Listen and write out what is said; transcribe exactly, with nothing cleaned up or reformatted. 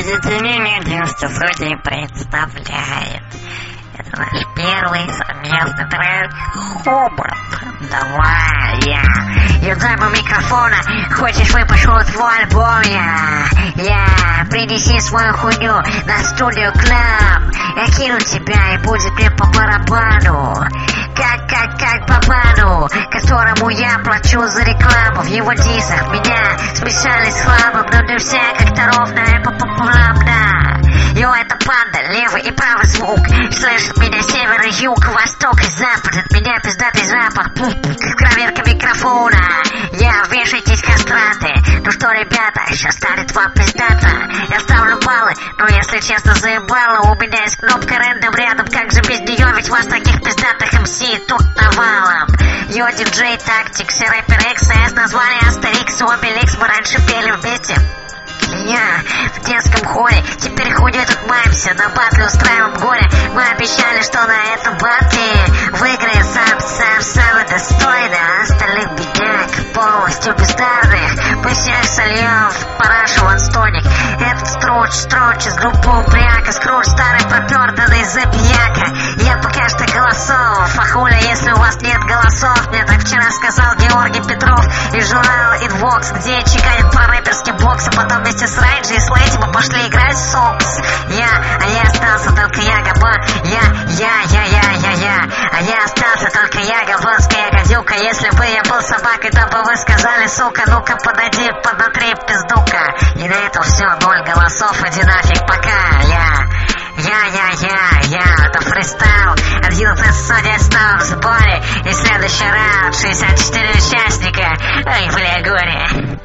Объединение двести судей представляет. Это наш первый совместный трек «Хобот». Давай, я. Юзаем у микрофона. Хочешь выпущу твой альбом, я. Я. Принеси свою хуйню на студию Клаб. Я кину тебя и будет мне по барабану. Как, как, как Бабану, которому я плачу за рекламу. В его дисах меня смешали с хламом, но не все как-то ровно и по-поплавно. Йо, это панда, левый и правый звук. Слышит меня север и юг, восток и запад. От меня пиздатый запах, как проверка микрофона. Я, вешайтесь кастраты. Ну что, ребята, сейчас станет вам пиздато. Я ставлю баллы, но если честно заебало. У меня есть кнопка рэндом рядом, как же без нее, ведь вас таких пиздатых эм си тут навалом. Йо, диджей Тактикс и рэпер икс эс, название Астерикс и Обеликс, мы раньше пели вместе. Я в детском хоре, теперь хуйней тут маемся, на батле устраиваем горе. Мы обещали, что на этом батле выиграет сам, сам, самый достойный, а остальных бедняк полностью бездарных. Мы всех сольем в парашу ванстоник. Этот строч, строч из группы Упряка, Скрудж старый пропёрданный забияка. Я пока что голосов, а хуля, если у вас нет голосов. Мне так вчера сказал Георгий Петров из журнала Инвокс, где чеканит про рэперский бокс, а потом вместе с Райджи и Слейти мы пошли играть в сокс. Я, а я остался только я, Габа. Я, я, я, я, я, я. А я остался только я, габонская гадюка. Если бы я был собакой, то бы вы сказали, сука, ну-ка подойди, поднатри пиздука. И на этом все, ноль голосов, иди нафиг, пока. Я, я, я, я, я. Это фристайл. одиннадцать судей снова в сборе. И следующий раунд, шестьдесят четыре участника. Ай, бля, горе.